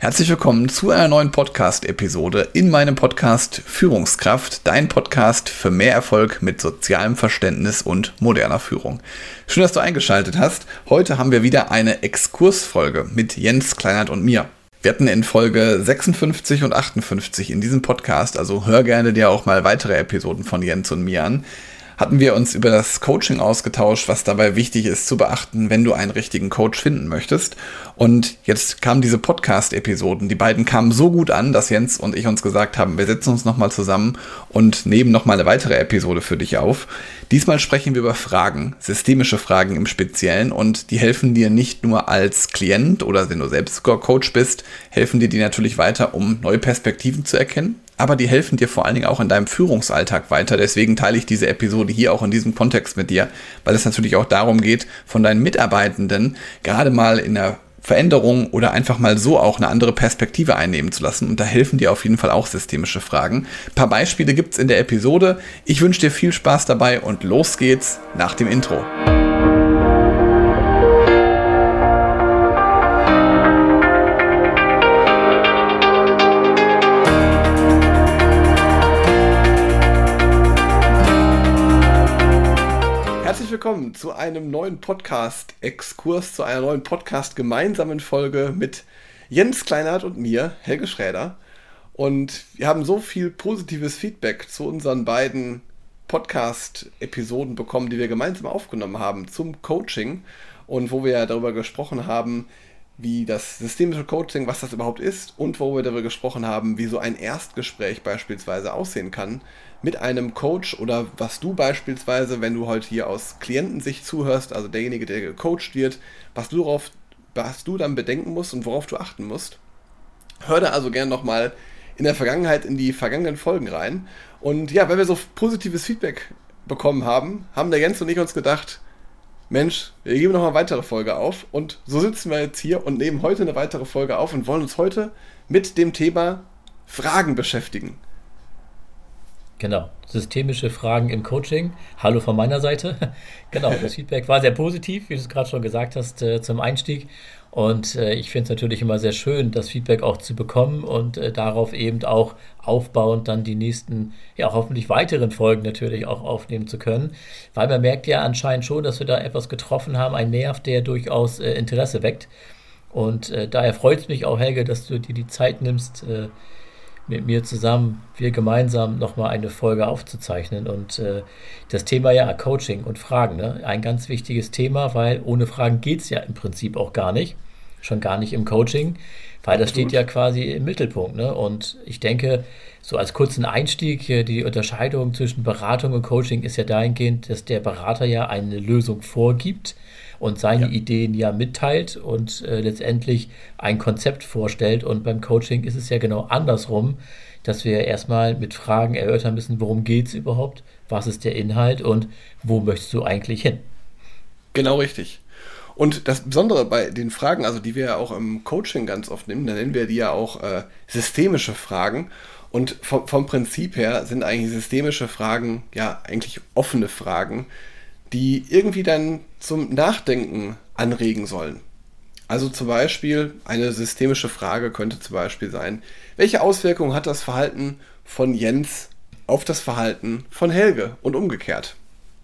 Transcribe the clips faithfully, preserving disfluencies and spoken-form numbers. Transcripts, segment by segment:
Herzlich willkommen zu einer neuen Podcast-Episode in meinem Podcast Führungskraft, dein Podcast für mehr Erfolg mit sozialem Verständnis und moderner Führung. Schön, dass du eingeschaltet hast. Heute haben wir wieder eine Exkursfolge mit Jens Kleinert und mir. Wir hatten in Folge sechsundfünfzig und achtundfünfzig in diesem Podcast, also hör gerne dir auch mal weitere Episoden von Jens und mir an, hatten wir uns über das Coaching ausgetauscht, was dabei wichtig ist zu beachten, wenn du einen richtigen Coach finden möchtest. Und jetzt kamen diese Podcast-Episoden, die beiden kamen so gut an, dass Jens und ich uns gesagt haben, wir setzen uns nochmal zusammen und nehmen nochmal eine weitere Episode für dich auf. Diesmal sprechen wir über Fragen, systemische Fragen im Speziellen, und die helfen dir nicht nur als Klient oder wenn du selbst sogar Coach bist, helfen dir die natürlich weiter, um neue Perspektiven zu erkennen. Aber die helfen dir vor allen Dingen auch in deinem Führungsalltag weiter. Deswegen teile ich diese Episode hier auch in diesem Kontext mit dir, weil es natürlich auch darum geht, von deinen Mitarbeitenden gerade mal in der Veränderung oder einfach mal so auch eine andere Perspektive einnehmen zu lassen. Und da helfen dir auf jeden Fall auch systemische Fragen. Ein paar Beispiele gibt's in der Episode. Ich wünsche dir viel Spaß dabei und los geht's nach dem Intro. Willkommen zu einem neuen Podcast-Exkurs, zu einer neuen Podcast-gemeinsamen Folge mit Jens Kleinert und mir, Helge Schräder. Und wir haben so viel positives Feedback zu unseren beiden Podcast-Episoden bekommen, die wir gemeinsam aufgenommen haben zum Coaching und wo wir ja darüber gesprochen haben, wie das systemische Coaching, was das überhaupt ist, und wo wir darüber gesprochen haben, wie so ein Erstgespräch beispielsweise aussehen kann mit einem Coach, oder was du beispielsweise, wenn du heute hier aus Klientensicht zuhörst, also derjenige, der gecoacht wird, was du, darauf, was du dann bedenken musst und worauf du achten musst. Hör da also gerne nochmal in der Vergangenheit in die vergangenen Folgen rein. Und ja, wenn wir so positives Feedback bekommen haben, haben der Jens und ich uns gedacht, Mensch, wir geben noch eine weitere Folge auf, und so sitzen wir jetzt hier und nehmen heute eine weitere Folge auf und wollen uns heute mit dem Thema Fragen beschäftigen. Genau, systemische Fragen im Coaching. Hallo von meiner Seite. Genau, das Feedback war sehr positiv, wie du es gerade schon gesagt hast, äh, zum Einstieg. Und äh, ich finde es natürlich immer sehr schön, das Feedback auch zu bekommen und äh, darauf eben auch aufbauend dann die nächsten, ja hoffentlich weiteren Folgen natürlich auch aufnehmen zu können. Weil man merkt ja anscheinend schon, dass wir da etwas getroffen haben, einen Nerv, der durchaus äh, Interesse weckt. Und äh, daher freut es mich auch, Helge, dass du dir die Zeit nimmst, äh, mit mir zusammen, wir gemeinsam nochmal eine Folge aufzuzeichnen. Und äh, das Thema ja Coaching und Fragen, ne? Ein ganz wichtiges Thema, weil ohne Fragen geht es ja im Prinzip auch gar nicht. Schon gar nicht im Coaching, weil das steht ja quasi im Mittelpunkt. Ne? Und ich denke, so als kurzen Einstieg, die Unterscheidung zwischen Beratung und Coaching ist ja dahingehend, dass der Berater ja eine Lösung vorgibt und seine ja. Ideen ja mitteilt und äh, letztendlich ein Konzept vorstellt. Und beim Coaching ist es ja genau andersrum, dass wir erstmal mit Fragen erörtern müssen, worum geht es überhaupt, was ist der Inhalt und wo möchtest du eigentlich hin? Genau richtig. Und das Besondere bei den Fragen, also die wir ja auch im Coaching ganz oft nehmen, da nennen wir die ja auch äh, systemische Fragen. Und vom, vom Prinzip her sind eigentlich systemische Fragen ja eigentlich offene Fragen, die irgendwie dann zum Nachdenken anregen sollen. Also zum Beispiel, eine systemische Frage könnte zum Beispiel sein, welche Auswirkungen hat das Verhalten von Jens auf das Verhalten von Helge und umgekehrt?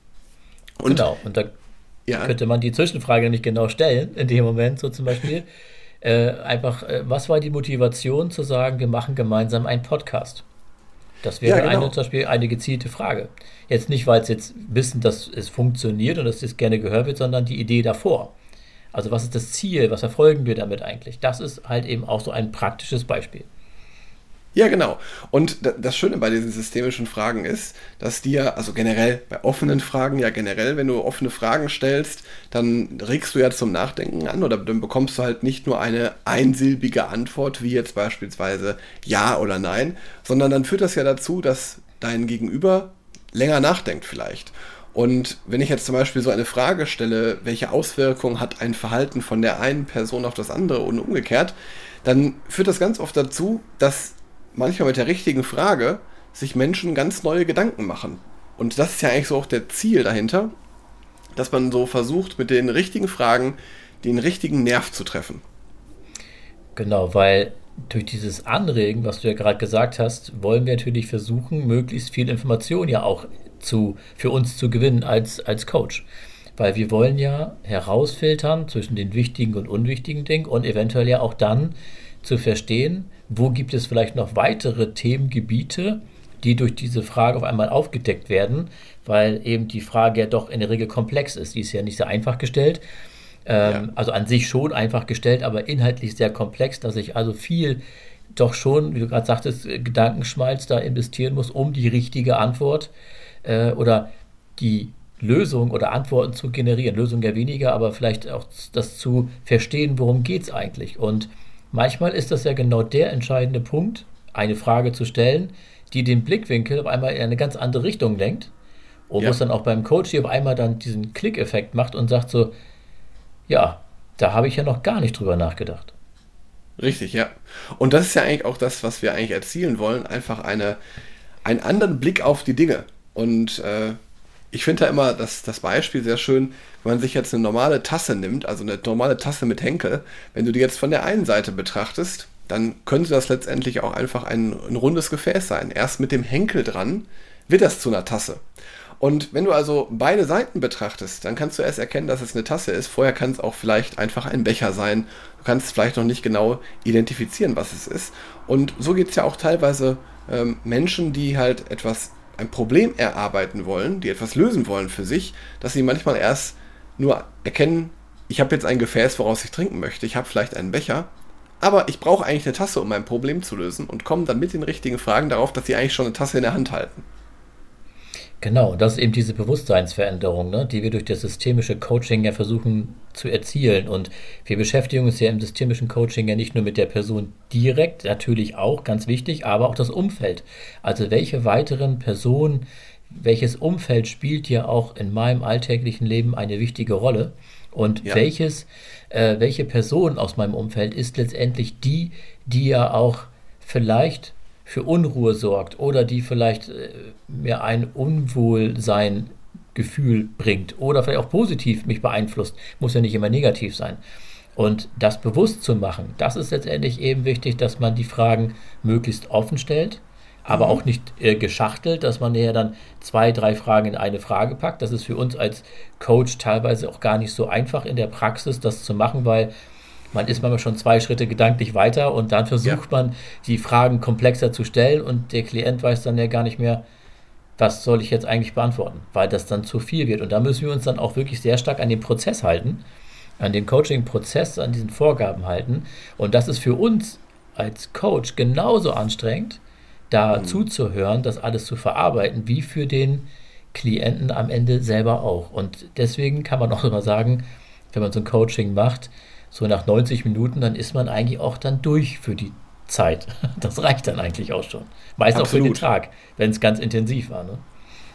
Und genau, und da ja. könnte man die Zwischenfrage nicht genau stellen, in dem Moment so zum Beispiel. äh, einfach, äh, was war die Motivation zu sagen, wir machen gemeinsam einen Podcast? Das wäre ja, genau. eine, zum Beispiel eine gezielte Frage. Jetzt nicht, weil sie jetzt wissen, dass es funktioniert und dass es gerne gehört wird, sondern die Idee davor. Also was ist das Ziel, was verfolgen wir damit eigentlich? Das ist halt eben auch so ein praktisches Beispiel. Ja, genau. Und das Schöne bei diesen systemischen Fragen ist, dass dir, also generell bei offenen Fragen, ja generell, wenn du offene Fragen stellst, dann regst du ja zum Nachdenken an, oder dann bekommst du halt nicht nur eine einsilbige Antwort, wie jetzt beispielsweise Ja oder Nein, sondern dann führt das ja dazu, dass dein Gegenüber länger nachdenkt vielleicht. Und wenn ich jetzt zum Beispiel so eine Frage stelle, welche Auswirkungen hat ein Verhalten von der einen Person auf das andere und umgekehrt, dann führt das ganz oft dazu, dass manchmal mit der richtigen Frage sich Menschen ganz neue Gedanken machen. Und das ist ja eigentlich so auch der Ziel dahinter, dass man so versucht, mit den richtigen Fragen den richtigen Nerv zu treffen. Genau, weil durch dieses Anregen, was du ja gerade gesagt hast, wollen wir natürlich versuchen, möglichst viel Information ja auch zu, für uns zu gewinnen als, als Coach. Weil wir wollen ja herausfiltern zwischen den wichtigen und unwichtigen Dingen und eventuell ja auch dann zu verstehen, wo gibt es vielleicht noch weitere Themengebiete, die durch diese Frage auf einmal aufgedeckt werden, weil eben die Frage ja doch in der Regel komplex ist. Die ist ja nicht sehr einfach gestellt. Ähm, ja. Also an sich schon einfach gestellt, aber inhaltlich sehr komplex, dass ich also viel doch schon, wie du gerade sagtest, Gedankenschmalz da investieren muss, um die richtige Antwort äh, oder die Lösung oder Antworten zu generieren. Lösung ja weniger, aber vielleicht auch das zu verstehen, worum geht es eigentlich. Und manchmal ist das ja genau der entscheidende Punkt, eine Frage zu stellen, die den Blickwinkel auf einmal in eine ganz andere Richtung lenkt und ja. wo es dann auch beim Coach hier auf einmal dann diesen Klick-Effekt macht und sagt so, ja, da habe ich ja noch gar nicht drüber nachgedacht. Richtig, ja. Und das ist ja eigentlich auch das, was wir eigentlich erzielen wollen, einfach eine, einen anderen Blick auf die Dinge. Und äh, ich finde da immer das, das Beispiel sehr schön, wenn man sich jetzt eine normale Tasse nimmt, also eine normale Tasse mit Henkel, wenn du die jetzt von der einen Seite betrachtest, dann könnte das letztendlich auch einfach ein, ein rundes Gefäß sein. Erst mit dem Henkel dran wird das zu einer Tasse. Und wenn du also beide Seiten betrachtest, dann kannst du erst erkennen, dass es eine Tasse ist. Vorher kann es auch vielleicht einfach ein Becher sein. Du kannst vielleicht noch nicht genau identifizieren, was es ist. Und so geht es ja auch teilweise ähm, Menschen, die halt etwas, ein Problem erarbeiten wollen, die etwas lösen wollen für sich, dass sie manchmal erst nur erkennen, ich habe jetzt ein Gefäß, woraus ich trinken möchte. Ich habe vielleicht einen Becher, aber ich brauche eigentlich eine Tasse, um mein Problem zu lösen und kommen dann mit den richtigen Fragen darauf, dass sie eigentlich schon eine Tasse in der Hand halten. Genau, und das ist eben diese Bewusstseinsveränderung, ne, die wir durch das systemische Coaching ja versuchen zu erzielen. Und wir beschäftigen uns ja im systemischen Coaching ja nicht nur mit der Person direkt, natürlich auch, ganz wichtig, aber auch das Umfeld. Also welche weiteren Personen, welches Umfeld spielt ja auch in meinem alltäglichen Leben eine wichtige Rolle? Und ja. welches, äh, welche Person aus meinem Umfeld ist letztendlich die, die ja auch vielleicht für Unruhe sorgt oder die vielleicht äh, mir ein Unwohlsein-Gefühl bringt oder vielleicht auch positiv mich beeinflusst, muss ja nicht immer negativ sein. Und das bewusst zu machen, das ist letztendlich eben wichtig, dass man die Fragen möglichst offen stellt, aber mhm. auch nicht äh, geschachtelt, dass man ja dann zwei, drei Fragen in eine Frage packt. Das ist für uns als Coach teilweise auch gar nicht so einfach in der Praxis, das zu machen, weil man ist manchmal schon zwei Schritte gedanklich weiter und dann versucht ja. man, die Fragen komplexer zu stellen und der Klient weiß dann ja gar nicht mehr, was soll ich jetzt eigentlich beantworten, weil das dann zu viel wird. Und da müssen wir uns dann auch wirklich sehr stark an den Prozess halten, an den Coaching-Prozess, an diesen Vorgaben halten. Und das ist für uns als Coach genauso anstrengend, da mhm. zuzuhören, das alles zu verarbeiten, wie für den Klienten am Ende selber auch. Und deswegen kann man auch immer sagen, wenn man so ein Coaching macht, so nach neunzig Minuten, dann ist man eigentlich auch dann durch für die Zeit. Das reicht dann eigentlich auch schon. Meist Absolut. Auch für den Tag, wenn es ganz intensiv war. Ne?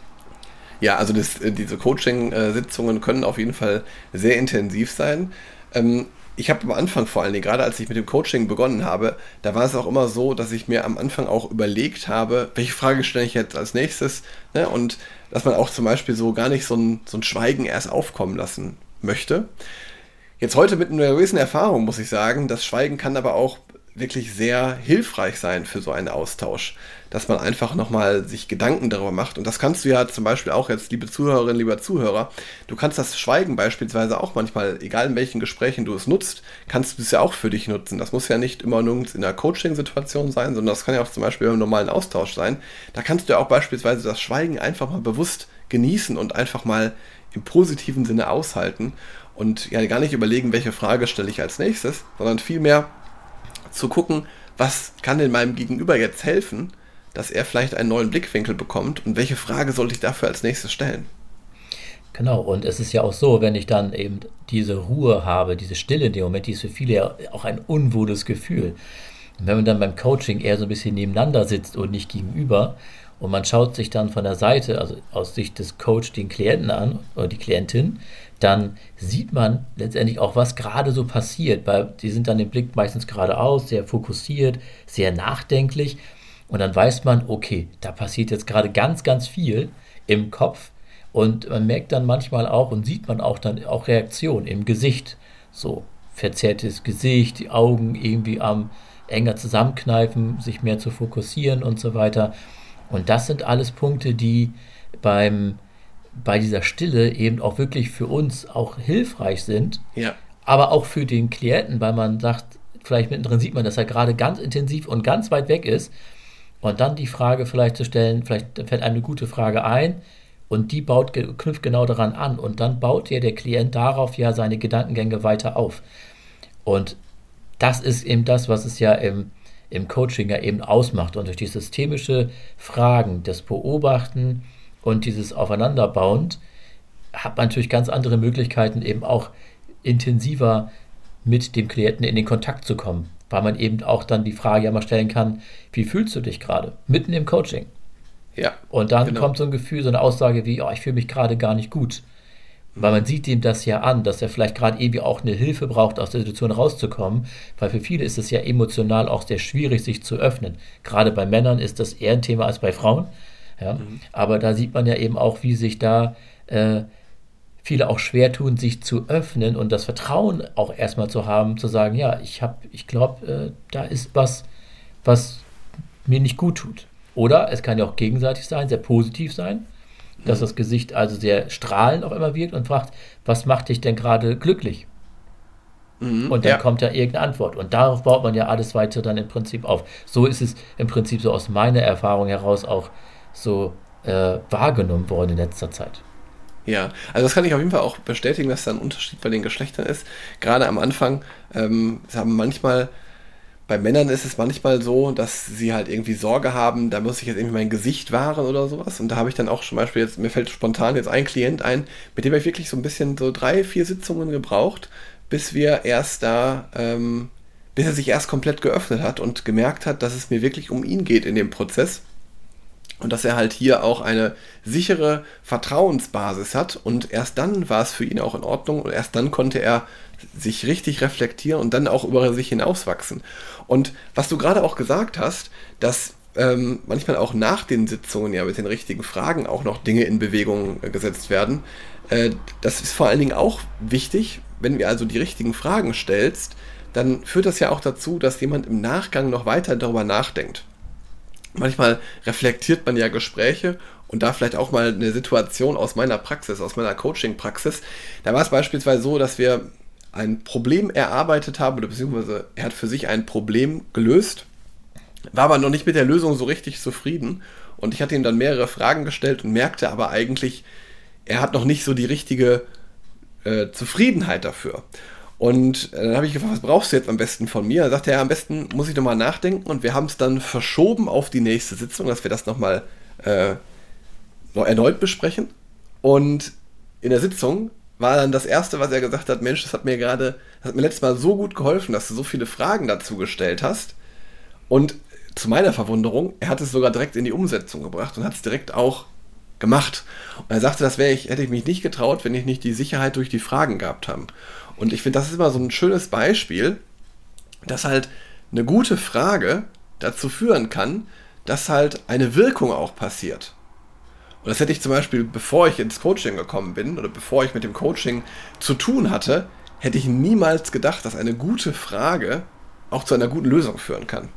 Ja, also das, diese Coaching-Sitzungen können auf jeden Fall sehr intensiv sein. Ähm, ich habe am Anfang vor allen Dingen, gerade als ich mit dem Coaching begonnen habe, da war es auch immer so, dass ich mir am Anfang auch überlegt habe, welche Frage stelle ich jetzt als nächstes, ne? Und dass man auch zum Beispiel so gar nicht so ein, so ein Schweigen erst aufkommen lassen möchte. Jetzt heute mit einer gewissen Erfahrung muss ich sagen, das Schweigen kann aber auch wirklich sehr hilfreich sein für so einen Austausch, dass man einfach nochmal sich Gedanken darüber macht. Und das kannst du ja zum Beispiel auch jetzt, liebe Zuhörerinnen, lieber Zuhörer, du kannst das Schweigen beispielsweise auch manchmal, egal in welchen Gesprächen du es nutzt, kannst du es ja auch für dich nutzen. Das muss ja nicht immer nur in einer Coaching-Situation sein, sondern das kann ja auch zum Beispiel im normalen Austausch sein. Da kannst du ja auch beispielsweise das Schweigen einfach mal bewusst genießen und einfach mal im positiven Sinne aushalten. Und ja gar nicht überlegen, welche Frage stelle ich als nächstes, sondern vielmehr zu gucken, was kann denn meinem Gegenüber jetzt helfen, dass er vielleicht einen neuen Blickwinkel bekommt und welche Frage sollte ich dafür als nächstes stellen. Genau, und es ist ja auch so, wenn ich dann eben diese Ruhe habe, diese Stille in dem Moment, die ist für viele ja auch ein unwohles Gefühl. Und wenn man dann beim Coaching eher so ein bisschen nebeneinander sitzt und nicht gegenüber und man schaut sich dann von der Seite, also aus Sicht des Coach, den Klienten an oder die Klientin, dann sieht man letztendlich auch, was gerade so passiert, weil die sind dann im Blick meistens geradeaus, sehr fokussiert, sehr nachdenklich und dann weiß man, okay, da passiert jetzt gerade ganz, ganz viel im Kopf und man merkt dann manchmal auch und sieht man auch dann auch Reaktionen im Gesicht, so verzerrtes Gesicht, die Augen irgendwie am enger zusammenkneifen, sich mehr zu fokussieren und so weiter. Und das sind alles Punkte, die beim, bei dieser Stille eben auch wirklich für uns auch hilfreich sind, Ja. aber auch für den Klienten, weil man sagt, vielleicht mittendrin sieht man, dass er gerade ganz intensiv und ganz weit weg ist und dann die Frage vielleicht zu stellen, vielleicht fällt einem eine gute Frage ein und die baut, knüpft genau daran an und dann baut ja der Klient darauf ja seine Gedankengänge weiter auf. Und das ist eben das, was es ja im, im Coaching ja eben ausmacht. Und durch die systemische Fragen, das Beobachten und dieses Aufeinanderbauen hat man natürlich ganz andere Möglichkeiten, eben auch intensiver mit dem Klienten in den Kontakt zu kommen, weil man eben auch dann die Frage ja mal stellen kann, wie fühlst du dich gerade? Mitten im Coaching. Ja. Und dann genau. kommt so ein Gefühl, so eine Aussage wie, oh, ich fühle mich gerade gar nicht gut. Weil man sieht ihm das ja an, dass er vielleicht gerade irgendwie auch eine Hilfe braucht, aus der Situation rauszukommen, weil für viele ist es ja emotional auch sehr schwierig, sich zu öffnen. Gerade bei Männern ist das eher ein Thema als bei Frauen. Ja? Mhm. Aber da sieht man ja eben auch, wie sich da äh, viele auch schwer tun, sich zu öffnen und das Vertrauen auch erstmal zu haben, zu sagen, ja, ich habe, ich glaube, äh, da ist was, was mir nicht gut tut. Oder es kann ja auch gegenseitig sein, sehr positiv sein, dass das Gesicht also sehr strahlend auf einmal wirkt und fragt, was macht dich denn gerade glücklich? Mhm, und dann ja. kommt ja irgendeine Antwort. Und darauf baut man ja alles weiter dann im Prinzip auf. So ist es im Prinzip so aus meiner Erfahrung heraus auch so äh, wahrgenommen worden in letzter Zeit. Ja, also das kann ich auf jeden Fall auch bestätigen, dass da ein Unterschied bei den Geschlechtern ist. Gerade am Anfang ähm, haben manchmal, bei Männern ist es manchmal so, dass sie halt irgendwie Sorge haben, da muss ich jetzt irgendwie mein Gesicht wahren oder sowas. Und da habe ich dann auch zum Beispiel jetzt, mir fällt spontan jetzt ein Klient ein, mit dem habe ich wirklich so ein bisschen so drei, vier Sitzungen gebraucht, bis wir erst da, ähm, bis er sich erst komplett geöffnet hat und gemerkt hat, dass es mir wirklich um ihn geht in dem Prozess. Und dass er halt hier auch eine sichere Vertrauensbasis hat und erst dann war es für ihn auch in Ordnung und erst dann konnte er sich richtig reflektieren und dann auch über sich hinauswachsen. Und was du gerade auch gesagt hast, dass ähm, manchmal auch nach den Sitzungen ja mit den richtigen Fragen auch noch Dinge in Bewegung äh, gesetzt werden, äh, das ist vor allen Dingen auch wichtig, wenn du also die richtigen Fragen stellst, dann führt das ja auch dazu, dass jemand im Nachgang noch weiter darüber nachdenkt. Manchmal reflektiert man ja Gespräche und da vielleicht auch mal eine Situation aus meiner Praxis, aus meiner Coaching-Praxis. Da war es beispielsweise so, dass wir ein Problem erarbeitet haben, oder beziehungsweise er hat für sich ein Problem gelöst, war aber noch nicht mit der Lösung so richtig zufrieden. Und ich hatte ihm dann mehrere Fragen gestellt und merkte aber eigentlich, er hat noch nicht so die richtige äh, Zufriedenheit dafür. Und dann habe ich gefragt, was brauchst du jetzt am besten von mir? Da sagte er, am besten muss ich nochmal nachdenken. Und wir haben es dann verschoben auf die nächste Sitzung, dass wir das nochmal äh, noch erneut besprechen. Und in der Sitzung war dann das Erste, was er gesagt hat, Mensch, das hat mir gerade, das hat mir letztes Mal so gut geholfen, dass du so viele Fragen dazu gestellt hast. Und zu meiner Verwunderung, er hat es sogar direkt in die Umsetzung gebracht und hat es direkt auch gemacht. Und er sagte, das wäre ich, hätte ich mich nicht getraut, wenn ich nicht die Sicherheit durch die Fragen gehabt habe. Und ich finde, das ist immer so ein schönes Beispiel, dass halt eine gute Frage dazu führen kann, dass halt eine Wirkung auch passiert. Und das hätte ich zum Beispiel, bevor ich ins Coaching gekommen bin oder bevor ich mit dem Coaching zu tun hatte, hätte ich niemals gedacht, dass eine gute Frage auch zu einer guten Lösung führen kann.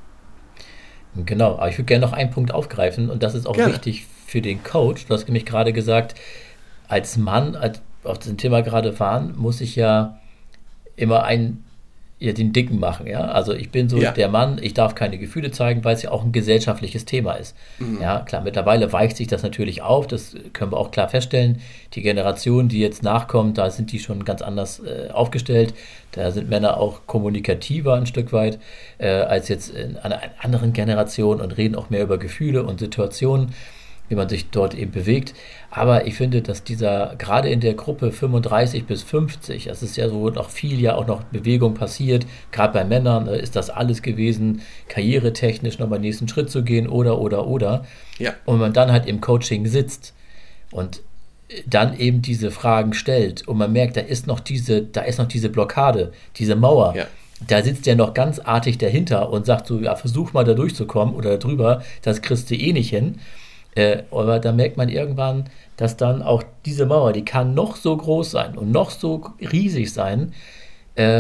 Genau, aber ich würde gerne noch einen Punkt aufgreifen und das ist auch gerne wichtig für den Coach. Du hast nämlich gerade gesagt, als Mann, als auf das Thema gerade waren, muss ich ja immer einen, ja, den Dicken machen, ja. Also ich bin so ja. der Mann, ich darf keine Gefühle zeigen, weil es ja auch ein gesellschaftliches Thema ist. Mhm. Ja, klar, mittlerweile weicht sich das natürlich auf, das können wir auch klar feststellen. Die Generation, die jetzt nachkommt, da sind die schon ganz anders äh, aufgestellt. Da sind Männer auch kommunikativer ein Stück weit äh, als jetzt in einer anderen Generation und reden auch mehr über Gefühle und Situationen, wie man sich dort eben bewegt. Aber ich finde, dass dieser, gerade in der Gruppe fünfunddreißig bis fünfzig, das ist ja so noch viel ja auch noch Bewegung passiert, gerade bei Männern äh, ist das alles gewesen, karrieretechnisch nochmal den nächsten Schritt zu gehen oder, oder, oder. Ja. Und man dann halt im Coaching sitzt und dann eben diese Fragen stellt und man merkt, da ist noch diese, da ist noch diese Blockade, diese Mauer. Ja. Da sitzt der noch ganz artig dahinter und sagt so, ja, versuch mal da durchzukommen oder drüber, das kriegst du eh nicht hin. Äh, aber da merkt man irgendwann, dass dann auch diese Mauer, die kann noch so groß sein und noch so riesig sein, äh,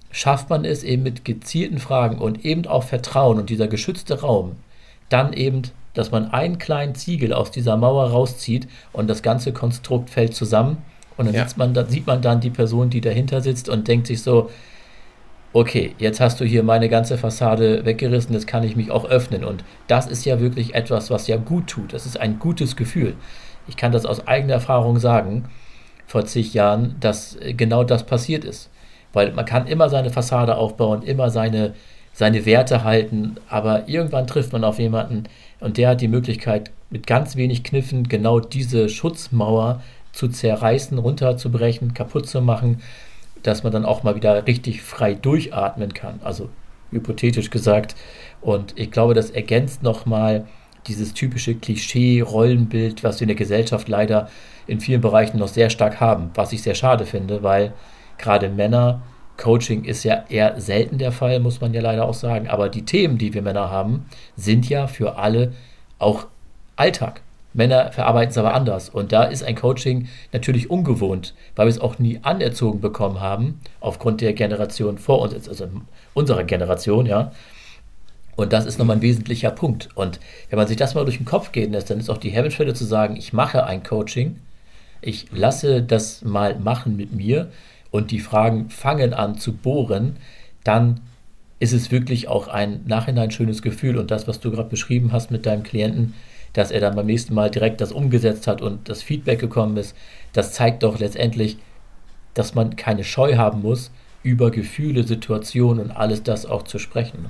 schafft man es eben mit gezielten Fragen und eben auch Vertrauen und dieser geschützte Raum, dann eben, dass man einen kleinen Ziegel aus dieser Mauer rauszieht und das ganze Konstrukt fällt zusammen und dann, Ja. sieht man, dann sieht man dann die Person, die dahinter sitzt und denkt sich so, okay, jetzt hast du hier meine ganze Fassade weggerissen, jetzt kann ich mich auch öffnen. Und das ist ja wirklich etwas, was ja gut tut. Das ist ein gutes Gefühl. Ich kann das aus eigener Erfahrung sagen, vor zig Jahren, dass äh, genau das passiert ist. Weil man kann immer seine Fassade aufbauen, immer seine, seine Werte halten, aber irgendwann trifft man auf jemanden und der hat die Möglichkeit, mit ganz wenig Kniffen genau diese Schutzmauer zu zerreißen, runterzubrechen, kaputt zu machen, dass man dann auch mal wieder richtig frei durchatmen kann. Also hypothetisch gesagt. Und ich glaube, das ergänzt nochmal dieses typische Klischee-Rollenbild, was wir in der Gesellschaft leider in vielen Bereichen noch sehr stark haben, was ich sehr schade finde, weil gerade Männer, Coaching ist ja eher selten der Fall, muss man ja leider auch sagen, aber die Themen, die wir Männer haben, sind ja für alle auch Alltag. Männer verarbeiten es aber anders und da ist ein Coaching natürlich ungewohnt, weil wir es auch nie anerzogen bekommen haben, aufgrund der Generation vor uns, also unserer Generation, ja. Und das ist nochmal ein wesentlicher Punkt. Und wenn man sich das mal durch den Kopf gehen lässt, dann ist auch die Hemmschwelle zu sagen, ich mache ein Coaching, ich lasse das mal machen mit mir und die Fragen fangen an zu bohren, dann ist es wirklich auch ein nachhinein schönes Gefühl. Und das, was du gerade beschrieben hast mit deinem Klienten, dass er dann beim nächsten Mal direkt das umgesetzt hat und das Feedback gekommen ist, das zeigt doch letztendlich, dass man keine Scheu haben muss, über Gefühle, Situationen und alles das auch zu sprechen.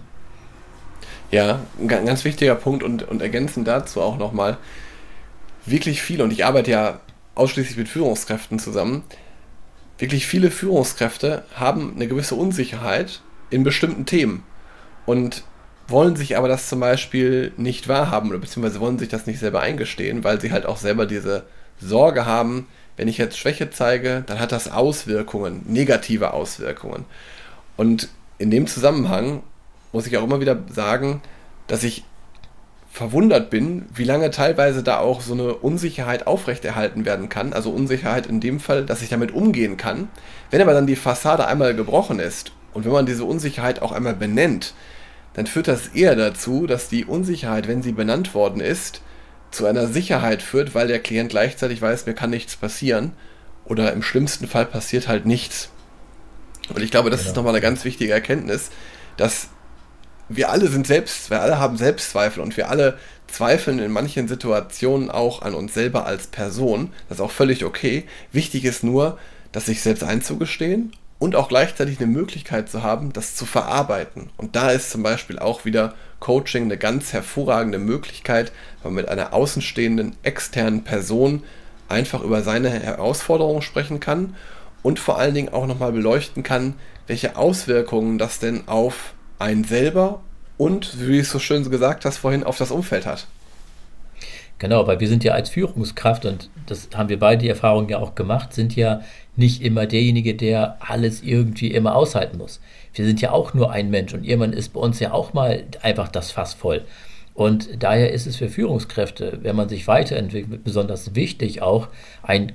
Ja, ein ga- ganz wichtiger Punkt und, und ergänzend dazu auch nochmal, wirklich viele, und ich arbeite ja ausschließlich mit Führungskräften zusammen, wirklich viele Führungskräfte haben eine gewisse Unsicherheit in bestimmten Themen und wollen sich aber das zum Beispiel nicht wahrhaben oder beziehungsweise wollen sich das nicht selber eingestehen, weil sie halt auch selber diese Sorge haben, wenn ich jetzt Schwäche zeige, dann hat das Auswirkungen, negative Auswirkungen. Und in dem Zusammenhang muss ich auch immer wieder sagen, dass ich verwundert bin, wie lange teilweise da auch so eine Unsicherheit aufrechterhalten werden kann. Also Unsicherheit in dem Fall, dass ich damit umgehen kann. Wenn aber dann die Fassade einmal gebrochen ist und wenn man diese Unsicherheit auch einmal benennt, dann führt das eher dazu, dass die Unsicherheit, wenn sie benannt worden ist, zu einer Sicherheit führt, weil der Klient gleichzeitig weiß, mir kann nichts passieren oder im schlimmsten Fall passiert halt nichts. Und ich glaube, das Genau. ist nochmal eine ganz wichtige Erkenntnis, dass wir alle sind selbst, wir alle haben Selbstzweifel und wir alle zweifeln in manchen Situationen auch an uns selber als Person. Das ist auch völlig okay. Wichtig ist nur, das sich selbst einzugestehen und auch gleichzeitig eine Möglichkeit zu haben, das zu verarbeiten. Und da ist zum Beispiel auch wieder Coaching eine ganz hervorragende Möglichkeit, weil man mit einer außenstehenden, externen Person einfach über seine Herausforderungen sprechen kann und vor allen Dingen auch nochmal beleuchten kann, welche Auswirkungen das denn auf einen selber und, wie du es so schön gesagt hast vorhin, auf das Umfeld hat. Genau, weil wir sind ja als Führungskraft, und das haben wir beide die Erfahrung ja auch gemacht, sind ja nicht immer derjenige, der alles irgendwie immer aushalten muss. Wir sind ja auch nur ein Mensch und irgendwann ist bei uns ja auch mal einfach das Fass voll. Und daher ist es für Führungskräfte, wenn man sich weiterentwickelt, besonders wichtig auch, ein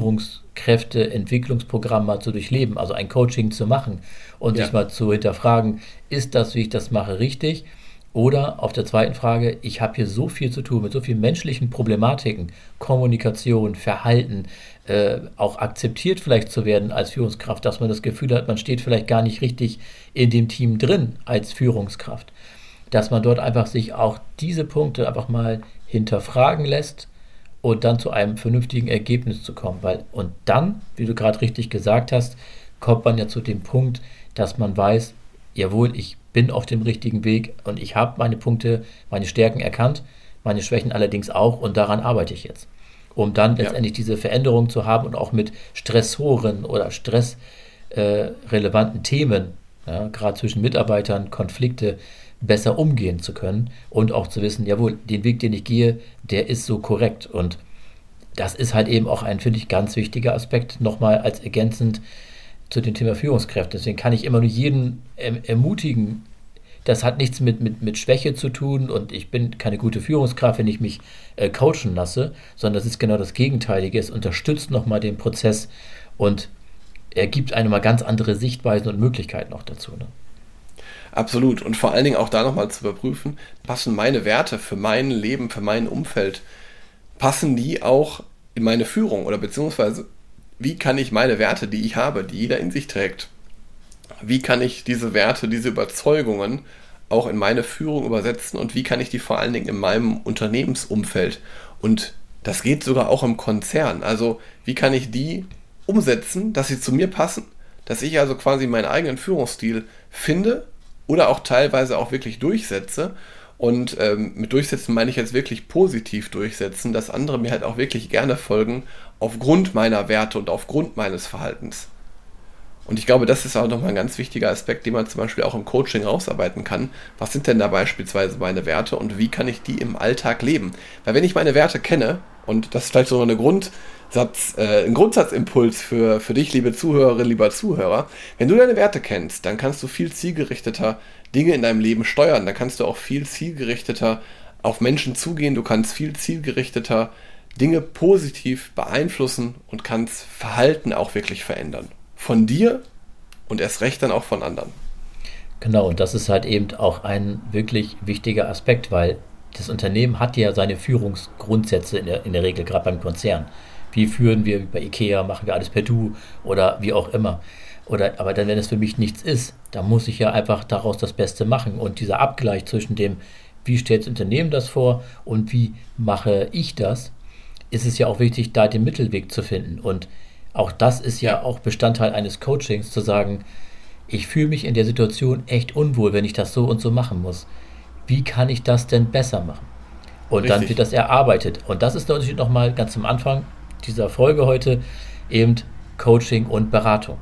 Führungskräfteentwicklungsprogramm mal zu durchleben, also ein Coaching zu machen und Ja. sich mal zu hinterfragen, ist das, wie ich das mache, richtig? Oder auf der zweiten Frage, ich habe hier so viel zu tun mit so vielen menschlichen Problematiken, Kommunikation, Verhalten, äh, auch akzeptiert vielleicht zu werden als Führungskraft, dass man das Gefühl hat, man steht vielleicht gar nicht richtig in dem Team drin als Führungskraft. Dass man dort einfach sich auch diese Punkte einfach mal hinterfragen lässt und dann zu einem vernünftigen Ergebnis zu kommen. Weil, und dann, wie du gerade richtig gesagt hast, kommt man ja zu dem Punkt, dass man weiß, jawohl, ich bin auf dem richtigen Weg und ich habe meine Punkte, meine Stärken erkannt, meine Schwächen allerdings auch und daran arbeite ich jetzt. Um dann Ja. letztendlich diese Veränderung zu haben und auch mit Stressoren oder stressrelevanten Themen, ja, gerade zwischen Mitarbeitern, Konflikte besser umgehen zu können und auch zu wissen, jawohl, den Weg, den ich gehe, der ist so korrekt. Und das ist halt eben auch ein, finde ich, ganz wichtiger Aspekt, nochmal als ergänzend zu dem Thema Führungskräfte. Deswegen kann ich immer nur jeden erm- ermutigen, das hat nichts mit, mit, mit Schwäche zu tun und ich bin keine gute Führungskraft, wenn ich mich äh, coachen lasse, sondern das ist genau das Gegenteilige. Es unterstützt nochmal den Prozess und er gibt einem mal ganz andere Sichtweisen und Möglichkeiten auch dazu. Ne? Absolut. Und vor allen Dingen auch da nochmal zu überprüfen, passen meine Werte für mein Leben, für mein Umfeld, passen die auch in meine Führung oder beziehungsweise wie kann ich meine Werte, die ich habe, die jeder in sich trägt, wie kann ich diese Werte, diese Überzeugungen auch in meine Führung übersetzen und wie kann ich die vor allen Dingen in meinem Unternehmensumfeld und das geht sogar auch im Konzern, also wie kann ich die umsetzen, dass sie zu mir passen, dass ich also quasi meinen eigenen Führungsstil finde oder auch teilweise auch wirklich durchsetze. Und ähm, mit durchsetzen meine ich jetzt wirklich positiv durchsetzen, dass andere mir halt auch wirklich gerne folgen aufgrund meiner Werte und aufgrund meines Verhaltens. Und ich glaube, das ist auch nochmal ein ganz wichtiger Aspekt, den man zum Beispiel auch im Coaching rausarbeiten kann. Was sind denn da beispielsweise meine Werte und wie kann ich die im Alltag leben? Weil wenn ich meine Werte kenne, und das ist vielleicht so eine Grundsatz, äh, ein Grundsatzimpuls für, für dich, liebe Zuhörerin, lieber Zuhörer, wenn du deine Werte kennst, dann kannst du viel zielgerichteter Dinge in deinem Leben steuern. Dann kannst du auch viel zielgerichteter auf Menschen zugehen. Du kannst viel zielgerichteter Dinge positiv beeinflussen und kannst Verhalten auch wirklich verändern. Von dir und erst recht dann auch von anderen. Genau, und das ist halt eben auch ein wirklich wichtiger Aspekt, weil das Unternehmen hat ja seine Führungsgrundsätze in der, in der Regel, gerade beim Konzern. Wie führen wir bei IKEA, machen wir alles per Du oder wie auch immer. Oder, aber dann, wenn es für mich nichts ist, dann muss ich ja einfach daraus das Beste machen. Und dieser Abgleich zwischen dem, wie stellt das Unternehmen das vor und wie mache ich das, ist es ja auch wichtig, da den Mittelweg zu finden. Und auch das ist ja auch Bestandteil eines Coachings, zu sagen, ich fühle mich in der Situation echt unwohl, wenn ich das so und so machen muss. Wie kann ich das denn besser machen? Und Richtig. Dann wird das erarbeitet. Und das ist der Unterschied nochmal ganz am Anfang dieser Folge heute, eben Coaching und Beratung.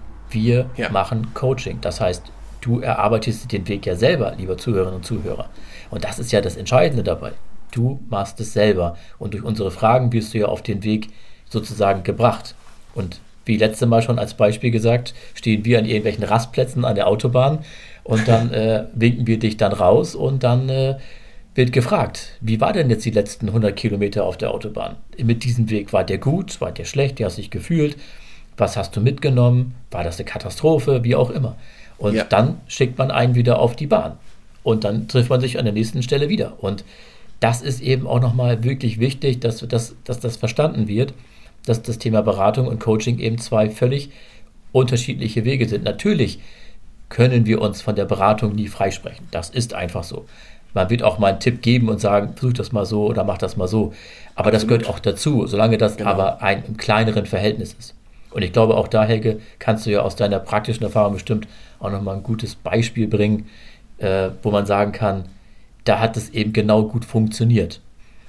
Wir ja. machen Coaching. Das heißt, du erarbeitest den Weg ja selber, lieber Zuhörerinnen und Zuhörer. Und das ist ja das Entscheidende dabei. Du machst es selber. Und durch unsere Fragen wirst du ja auf den Weg sozusagen gebracht. Und wie letztes Mal schon als Beispiel gesagt, stehen wir an irgendwelchen Rastplätzen an der Autobahn und dann äh, winken wir dich dann raus und dann äh, wird gefragt, wie war denn jetzt die letzten hundert Kilometer auf der Autobahn? Mit diesem Weg, war der gut, war der schlecht, wie hast du dich gefühlt? Was hast du mitgenommen? War das eine Katastrophe? Wie auch immer. Und ja. dann schickt man einen wieder auf die Bahn. Und dann trifft man sich an der nächsten Stelle wieder. Und das ist eben auch nochmal wirklich wichtig, dass, dass, dass das verstanden wird, dass das Thema Beratung und Coaching eben zwei völlig unterschiedliche Wege sind. Natürlich können wir uns von der Beratung nie freisprechen. Das ist einfach so. Man wird auch mal einen Tipp geben und sagen, versuch das mal so oder mach das mal so. Aber das gehört auch dazu, solange das genau. aber ein im kleineren Verhältnis ist. Und ich glaube, auch da, Helge, kannst du ja aus deiner praktischen Erfahrung bestimmt auch nochmal ein gutes Beispiel bringen, äh, wo man sagen kann, da hat es eben genau gut funktioniert.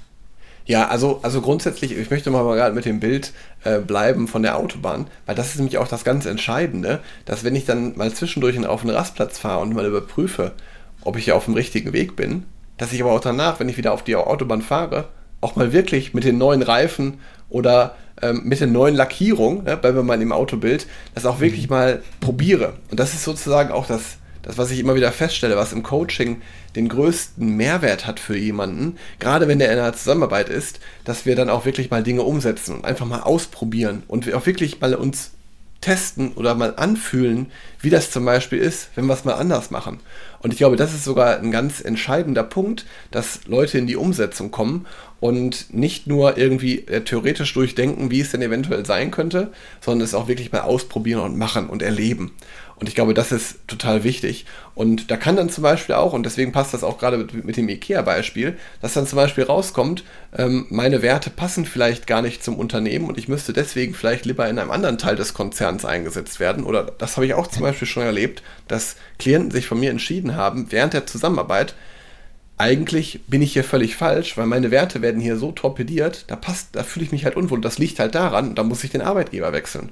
Ja, also, also grundsätzlich, ich möchte mal gerade mit dem Bild äh, bleiben von der Autobahn, weil das ist nämlich auch das ganz Entscheidende, dass wenn ich dann mal zwischendurch auf einen Rastplatz fahre und mal überprüfe, ob ich ja auf dem richtigen Weg bin, dass ich aber auch danach, wenn ich wieder auf die Autobahn fahre, auch mal wirklich mit den neuen Reifen oder ähm, mit der neuen Lackierung, ne, bleiben wir mal im Autobild, das auch wirklich mal probiere. Und das ist sozusagen auch das, das, was ich immer wieder feststelle, was im Coaching den größten Mehrwert hat für jemanden, gerade wenn der in einer Zusammenarbeit ist, dass wir dann auch wirklich mal Dinge umsetzen und einfach mal ausprobieren und wir auch wirklich mal uns testen oder mal anfühlen, wie das zum Beispiel ist, wenn wir es mal anders machen. Und ich glaube, das ist sogar ein ganz entscheidender Punkt, dass Leute in die Umsetzung kommen und nicht nur irgendwie äh, theoretisch durchdenken, wie es denn eventuell sein könnte, sondern es auch wirklich mal ausprobieren und machen und erleben. Und ich glaube, das ist total wichtig. Und da kann dann zum Beispiel auch, und deswegen passt das auch gerade mit, mit dem IKEA-Beispiel, dass dann zum Beispiel rauskommt, ähm, meine Werte passen vielleicht gar nicht zum Unternehmen und ich müsste deswegen vielleicht lieber in einem anderen Teil des Konzerns eingesetzt werden. Oder das habe ich auch zum Beispiel schon erlebt, dass Klienten sich von mir entschieden haben, während der Zusammenarbeit, eigentlich bin ich hier völlig falsch, weil meine Werte werden hier so torpediert, da passt, da fühle ich mich halt unwohl. Das liegt halt daran, da muss ich den Arbeitgeber wechseln.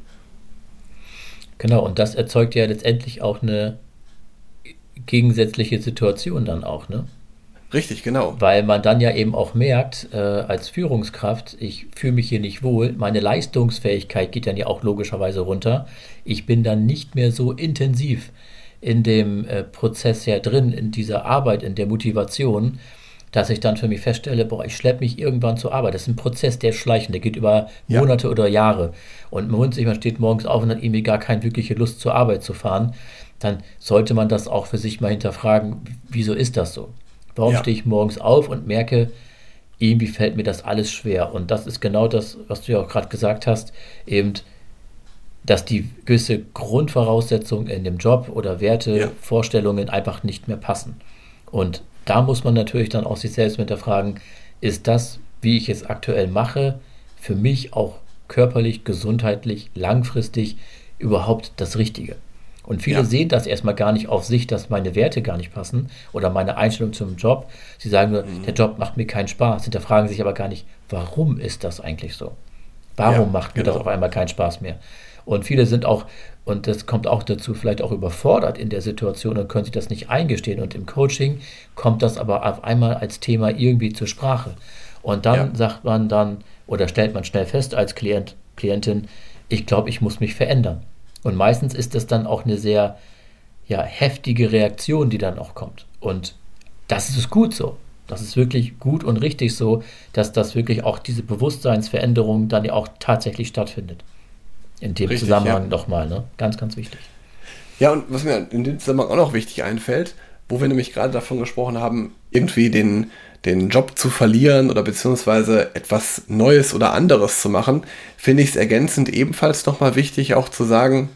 Genau, und das erzeugt ja letztendlich auch eine gegensätzliche Situation dann auch, ne? Richtig, genau. Weil man dann ja eben auch merkt, äh, als Führungskraft, ich fühle mich hier nicht wohl, meine Leistungsfähigkeit geht dann ja auch logischerweise runter. Ich bin dann nicht mehr so intensiv in dem äh, Prozess ja drin, in dieser Arbeit, in der Motivation, dass ich dann für mich feststelle, boah, ich schleppe mich irgendwann zur Arbeit. Das ist ein Prozess, der ist schleichend, der geht über Ja. Monate oder Jahre. Und man wundert sich, man steht morgens auf und hat irgendwie gar keine wirkliche Lust zur Arbeit zu fahren. Dann sollte man das auch für sich mal hinterfragen, wieso ist das so? Warum Ja. stehe ich morgens auf und merke, irgendwie fällt mir das alles schwer? Und das ist genau das, was du ja auch gerade gesagt hast, eben, dass die gewisse Grundvoraussetzungen in dem Job oder Werte, Ja. Vorstellungen einfach nicht mehr passen. Und da muss man natürlich dann auch sich selbst hinterfragen, ist das, wie ich es aktuell mache, für mich auch körperlich, gesundheitlich, langfristig überhaupt das Richtige? Und viele Ja. sehen das erstmal gar nicht auf sich, dass meine Werte gar nicht passen oder meine Einstellung zum Job. Sie sagen nur, Mhm. der Job macht mir keinen Spaß, hinterfragen sich aber gar nicht, warum ist das eigentlich so? Warum Ja, macht mir genau. das auf einmal keinen Spaß mehr? Und viele sind auch, und das kommt auch dazu, vielleicht auch überfordert in der Situation und können sich das nicht eingestehen. Und im Coaching kommt das aber auf einmal als Thema irgendwie zur Sprache. Und dann Ja. sagt man dann, oder stellt man schnell fest als Klient, Klientin, ich glaube, ich muss mich verändern. Und meistens ist das dann auch eine sehr ja, heftige Reaktion, die dann auch kommt. Und das ist gut so. Das ist wirklich gut und richtig so, dass das wirklich auch diese Bewusstseinsveränderung dann ja auch tatsächlich stattfindet. In dem Richtig, Zusammenhang ja. nochmal, ne? Ganz, ganz wichtig. Ja, und was mir in dem Zusammenhang auch noch wichtig einfällt, wo wir nämlich gerade davon gesprochen haben, irgendwie den, den Job zu verlieren oder beziehungsweise etwas Neues oder anderes zu machen, finde ich es ergänzend ebenfalls nochmal wichtig, auch zu sagen,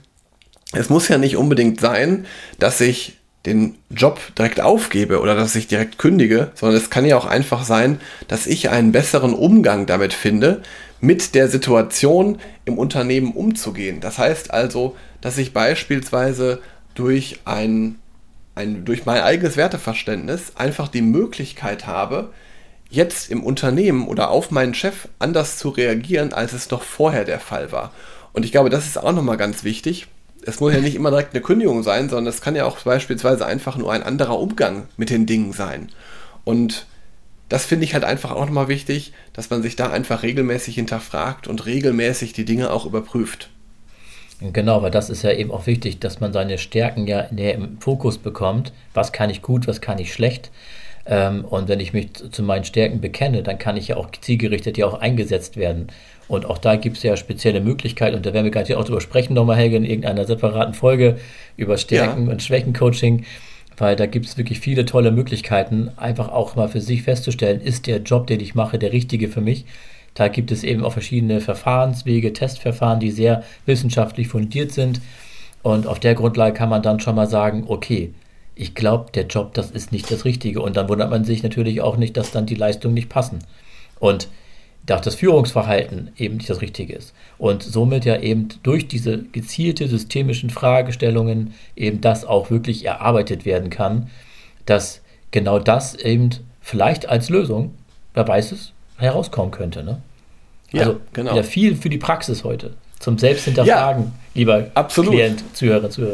es muss ja nicht unbedingt sein, dass ich den Job direkt aufgebe oder dass ich direkt kündige, sondern es kann ja auch einfach sein, dass ich einen besseren Umgang damit finde, mit der Situation im Unternehmen umzugehen. Das heißt also, dass ich beispielsweise durch ein, ein durch mein eigenes Werteverständnis einfach die Möglichkeit habe, jetzt im Unternehmen oder auf meinen Chef anders zu reagieren, als es noch vorher der Fall war. Und ich glaube, das ist auch nochmal ganz wichtig. Es muss ja nicht immer direkt eine Kündigung sein, sondern es kann ja auch beispielsweise einfach nur ein anderer Umgang mit den Dingen sein. Und das finde ich halt einfach auch nochmal wichtig, dass man sich da einfach regelmäßig hinterfragt und regelmäßig die Dinge auch überprüft. Genau, weil das ist ja eben auch wichtig, dass man seine Stärken ja näher im Fokus bekommt. Was kann ich gut, was kann ich schlecht? Ähm, und wenn ich mich zu meinen Stärken bekenne, dann kann ich ja auch zielgerichtet ja auch eingesetzt werden. Und auch da gibt es ja spezielle Möglichkeiten, und da werden wir gleich auch drüber sprechen nochmal, Helge, in irgendeiner separaten Folge über Stärken- Ja. und Schwächen-Coaching, weil da gibt es wirklich viele tolle Möglichkeiten, einfach auch mal für sich festzustellen, ist der Job, den ich mache, der richtige für mich? Da gibt es eben auch verschiedene Verfahrenswege, Testverfahren, die sehr wissenschaftlich fundiert sind. Und auf der Grundlage kann man dann schon mal sagen, okay, ich glaube, der Job, das ist nicht das Richtige. Und dann wundert man sich natürlich auch nicht, dass dann die Leistungen nicht passen. Und dass das Führungsverhalten eben nicht das Richtige ist. Und somit ja eben durch diese gezielte systemischen Fragestellungen eben das auch wirklich erarbeitet werden kann, dass genau das eben vielleicht als Lösung, wer weiß es, herauskommen könnte. Ne? Ja, Also genau. wieder viel für die Praxis heute. Zum Selbsthinterfragen, lieber absolut. Klient, Zuhörer, Zuhörer.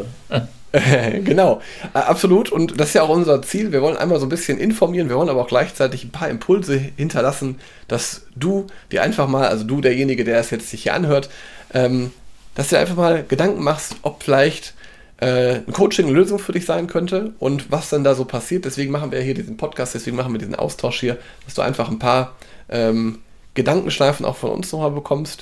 Genau, äh, absolut. Und das ist ja auch unser Ziel. Wir wollen einmal so ein bisschen informieren, wir wollen aber auch gleichzeitig ein paar Impulse hinterlassen, dass du dir einfach mal, also du, derjenige, der es jetzt sich hier anhört, ähm, dass du dir einfach mal Gedanken machst, ob vielleicht äh, ein Coaching eine Lösung für dich sein könnte und was dann da so passiert. Deswegen machen wir hier diesen Podcast, deswegen machen wir diesen Austausch hier, dass du einfach ein paar ähm, Gedankenschleifen auch von uns nochmal bekommst.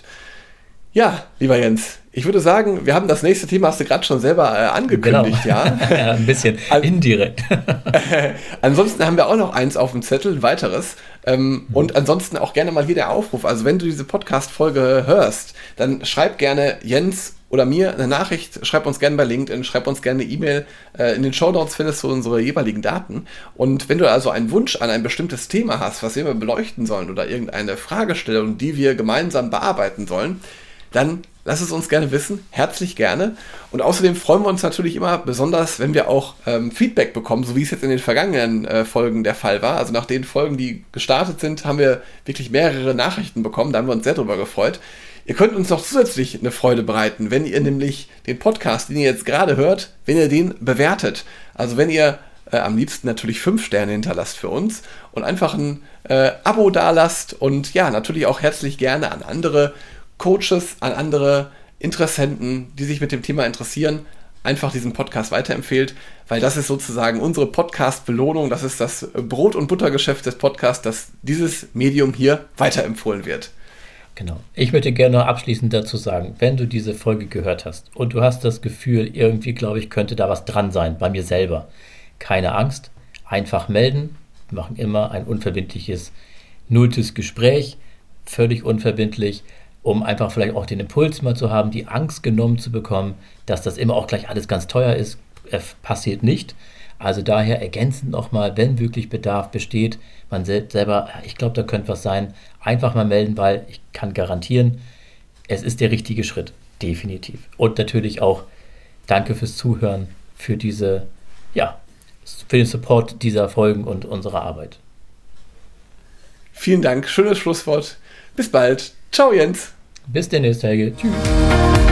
Ja, lieber Jens, ich würde sagen, wir haben das nächste Thema, hast du gerade schon selber äh, angekündigt, Genau. ja? Ja, ein bisschen Also- indirekt. Ansonsten haben wir auch noch eins auf dem Zettel, ein weiteres. Ähm, Mhm. Und ansonsten auch gerne mal hier der Aufruf. Also wenn du diese Podcast-Folge hörst, dann schreib gerne Jens oder mir eine Nachricht, schreib uns gerne bei LinkedIn, schreib uns gerne eine E-Mail. Äh, in den Shownotes findest du unsere jeweiligen Daten. Und wenn du also einen Wunsch an ein bestimmtes Thema hast, was wir mal beleuchten sollen oder irgendeine Fragestellung, die wir gemeinsam bearbeiten sollen, dann lass es uns gerne wissen, herzlich gerne. Und außerdem freuen wir uns natürlich immer besonders, wenn wir auch ähm, Feedback bekommen, so wie es jetzt in den vergangenen äh, Folgen der Fall war. Also nach den Folgen, die gestartet sind, haben wir wirklich mehrere Nachrichten bekommen, da haben wir uns sehr drüber gefreut. Ihr könnt uns noch zusätzlich eine Freude bereiten, wenn ihr nämlich den Podcast, den ihr jetzt gerade hört, wenn ihr den bewertet. Also wenn ihr äh, am liebsten natürlich fünf Sterne hinterlasst für uns und einfach ein äh, Abo dalasst und ja, natürlich auch herzlich gerne an andere Coaches, an andere Interessenten, die sich mit dem Thema interessieren, einfach diesen Podcast weiterempfehlt, weil das ist sozusagen unsere Podcast-Belohnung, das ist das Brot- und Buttergeschäft des Podcasts, dass dieses Medium hier weiterempfohlen wird. Genau. Ich möchte gerne noch abschließend dazu sagen, wenn du diese Folge gehört hast und du hast das Gefühl, irgendwie, glaube ich, könnte da was dran sein, bei mir selber. Keine Angst, einfach melden. Wir machen immer ein unverbindliches, nulltes Gespräch, völlig unverbindlich, um einfach vielleicht auch den Impuls mal zu haben, die Angst genommen zu bekommen, dass das immer auch gleich alles ganz teuer ist, äh, passiert nicht. Also daher ergänzend nochmal, wenn wirklich Bedarf besteht, man sel- selber, ich glaube, da könnte was sein, einfach mal melden, weil ich kann garantieren, es ist der richtige Schritt, definitiv. Und natürlich auch danke fürs Zuhören, für diese, ja, für den Support dieser Folgen und unserer Arbeit. Vielen Dank, schönes Schlusswort. Bis bald. Ciao, Jens. Bis demnächst, Helge. Tschüss.